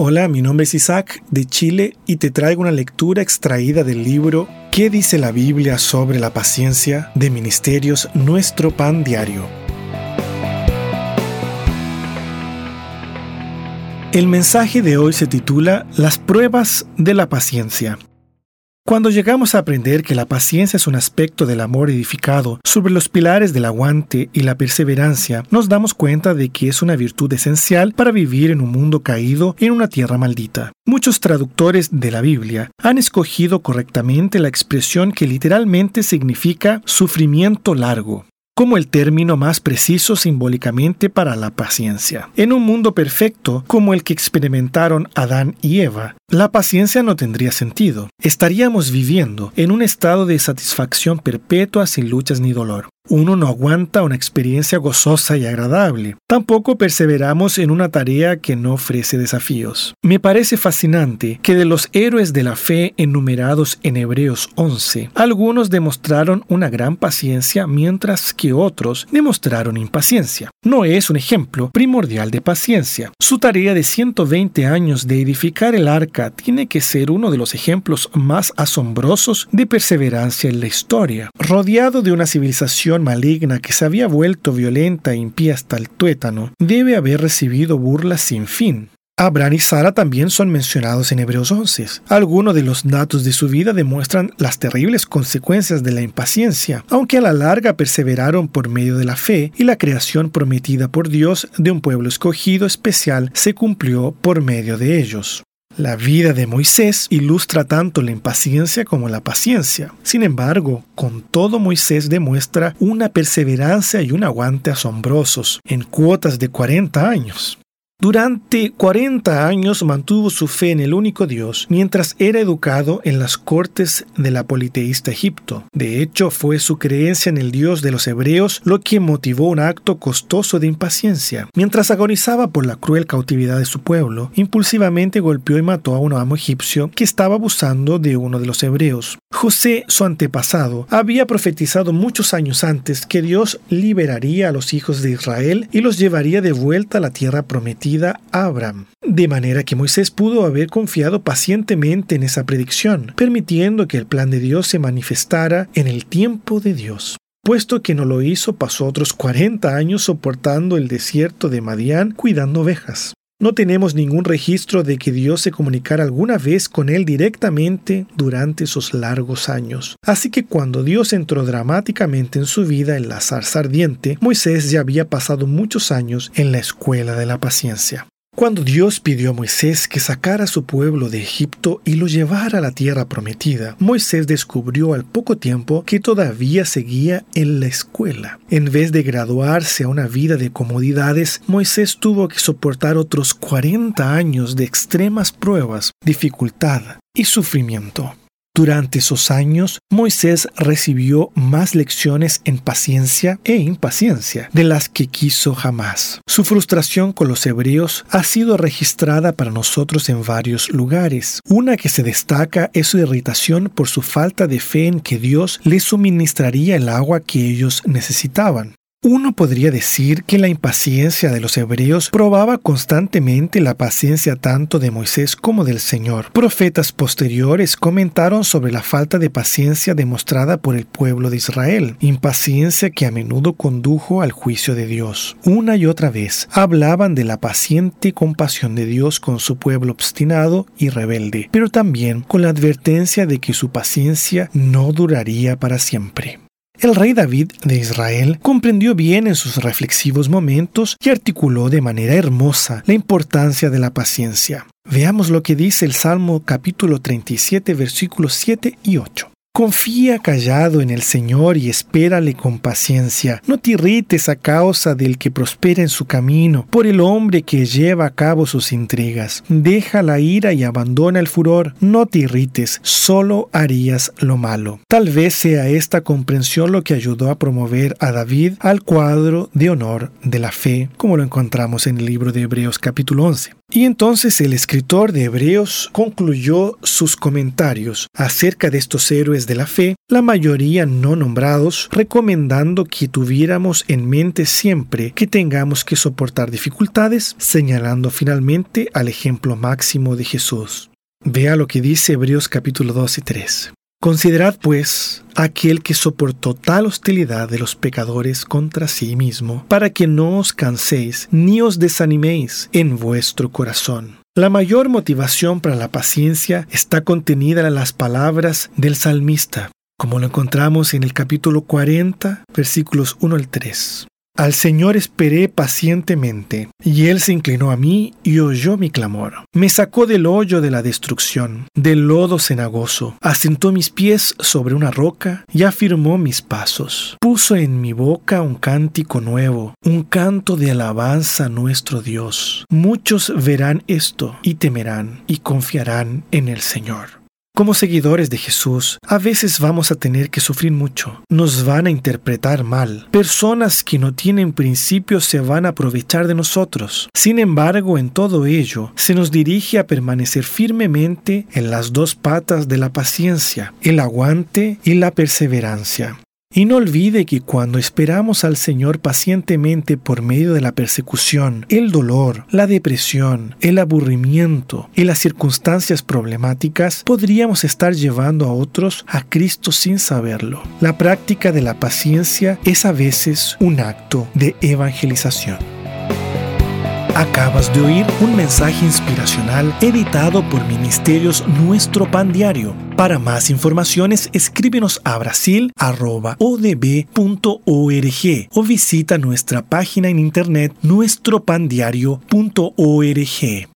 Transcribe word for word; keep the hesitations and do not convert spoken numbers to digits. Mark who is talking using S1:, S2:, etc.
S1: Hola, mi nombre es Isaac de Chile y te traigo una lectura extraída del libro ¿Qué dice la Biblia sobre la paciencia? De Ministerios Nuestro Pan Diario. El mensaje de hoy se titula Las pruebas de la paciencia. Cuando llegamos a aprender que la paciencia es un aspecto del amor edificado sobre los pilares del aguante y la perseverancia, nos damos cuenta de que es una virtud esencial para vivir en un mundo caído en una tierra maldita. Muchos traductores de la Biblia han escogido correctamente la expresión que literalmente significa sufrimiento largo, como el término más preciso simbólicamente para la paciencia. En un mundo perfecto como el que experimentaron Adán y Eva, la paciencia no tendría sentido. Estaríamos viviendo en un estado de satisfacción perpetua sin luchas ni dolor. Uno no aguanta una experiencia gozosa y agradable. Tampoco perseveramos en una tarea que no ofrece desafíos. Me parece fascinante que de los héroes de la fe enumerados en Hebreos once, algunos demostraron una gran paciencia mientras que otros demostraron impaciencia. Noé es un ejemplo primordial de paciencia. Su tarea de ciento veinte años de edificar el arca tiene que ser uno de los ejemplos más asombrosos de perseverancia en la historia. Rodeado de una civilización maligna que se había vuelto violenta e impía hasta el tuétano, debe haber recibido burlas sin fin. Abraham y Sara también son mencionados en Hebreos once. Algunos de los datos de su vida demuestran las terribles consecuencias de la impaciencia, aunque a la larga perseveraron por medio de la fe y la creación prometida por Dios de un pueblo escogido especial se cumplió por medio de ellos. La vida de Moisés ilustra tanto la impaciencia como la paciencia. Sin embargo, con todo Moisés demuestra una perseverancia y un aguante asombrosos en cuotas de cuarenta años. Durante cuarenta años mantuvo su fe en el único Dios, mientras era educado en las cortes de la politeísta Egipto. De hecho, fue su creencia en el Dios de los hebreos lo que motivó un acto costoso de impaciencia. Mientras agonizaba por la cruel cautividad de su pueblo, impulsivamente golpeó y mató a un amo egipcio que estaba abusando de uno de los hebreos. José, su antepasado, había profetizado muchos años antes que Dios liberaría a los hijos de Israel y los llevaría de vuelta a la tierra prometida a Abraham. De manera que Moisés pudo haber confiado pacientemente en esa predicción, permitiendo que el plan de Dios se manifestara en el tiempo de Dios. Puesto que no lo hizo, pasó otros cuarenta años soportando el desierto de Madián cuidando ovejas. No tenemos ningún registro de que Dios se comunicara alguna vez con él directamente durante esos largos años. Así que cuando Dios entró dramáticamente en su vida en la zarza ardiente, Moisés ya había pasado muchos años en la escuela de la paciencia. Cuando Dios pidió a Moisés que sacara a su pueblo de Egipto y lo llevara a la tierra prometida, Moisés descubrió al poco tiempo que todavía seguía en la escuela. En vez de graduarse a una vida de comodidades, Moisés tuvo que soportar otros cuarenta años de extremas pruebas, dificultad y sufrimiento. Durante esos años, Moisés recibió más lecciones en paciencia e impaciencia de las que quiso jamás. Su frustración con los hebreos ha sido registrada para nosotros en varios lugares. Una que se destaca es su irritación por su falta de fe en que Dios les suministraría el agua que ellos necesitaban. Uno podría decir que la impaciencia de los hebreos probaba constantemente la paciencia tanto de Moisés como del Señor. Profetas posteriores comentaron sobre la falta de paciencia demostrada por el pueblo de Israel, impaciencia que a menudo condujo al juicio de Dios. Una y otra vez hablaban de la paciente compasión de Dios con su pueblo obstinado y rebelde, pero también con la advertencia de que su paciencia no duraría para siempre. El rey David de Israel comprendió bien en sus reflexivos momentos y articuló de manera hermosa la importancia de la paciencia. Veamos lo que dice el Salmo capítulo treinta y siete, versículos siete y ocho. Confía callado en el Señor y espérale con paciencia. No te irrites a causa del que prospera en su camino, por el hombre que lleva a cabo sus intrigas. Deja la ira y abandona el furor. No te irrites, solo harías lo malo. Tal vez sea esta comprensión lo que ayudó a promover a David al cuadro de honor de la fe, como lo encontramos en el libro de Hebreos capítulo once. Y entonces el escritor de Hebreos concluyó sus comentarios acerca de estos héroes de la fe, la mayoría no nombrados, recomendando que tuviéramos en mente siempre que tengamos que soportar dificultades, señalando finalmente al ejemplo máximo de Jesús. Vea lo que dice Hebreos capítulo dos y tres. Considerad, pues, aquel que soportó tal hostilidad de los pecadores contra sí mismo, para que no os canséis ni os desaniméis en vuestro corazón. La mayor motivación para la paciencia está contenida en las palabras del salmista, como lo encontramos en el capítulo cuarenta, versículos uno al tres. Al Señor esperé pacientemente, y Él se inclinó a mí y oyó mi clamor. Me sacó del hoyo de la destrucción, del lodo cenagoso, asentó mis pies sobre una roca y afirmó mis pasos. Puso en mi boca un cántico nuevo, un canto de alabanza a nuestro Dios. Muchos verán esto y temerán y confiarán en el Señor. Como seguidores de Jesús, a veces vamos a tener que sufrir mucho. Nos van a interpretar mal. Personas que no tienen principios se van a aprovechar de nosotros. Sin embargo, en todo ello, se nos dirige a permanecer firmemente en las dos patas de la paciencia, el aguante y la perseverancia. Y no olvide que cuando esperamos al Señor pacientemente por medio de la persecución, el dolor, la depresión, el aburrimiento y las circunstancias problemáticas, podríamos estar llevando a otros a Cristo sin saberlo. La práctica de la paciencia es a veces un acto de evangelización. Acabas de oír un mensaje inspiracional editado por Ministerios Nuestro Pan Diario. Para más informaciones, escríbenos a brasil arroba o d b punto org o visita nuestra página en internet nuestro pan diario punto org.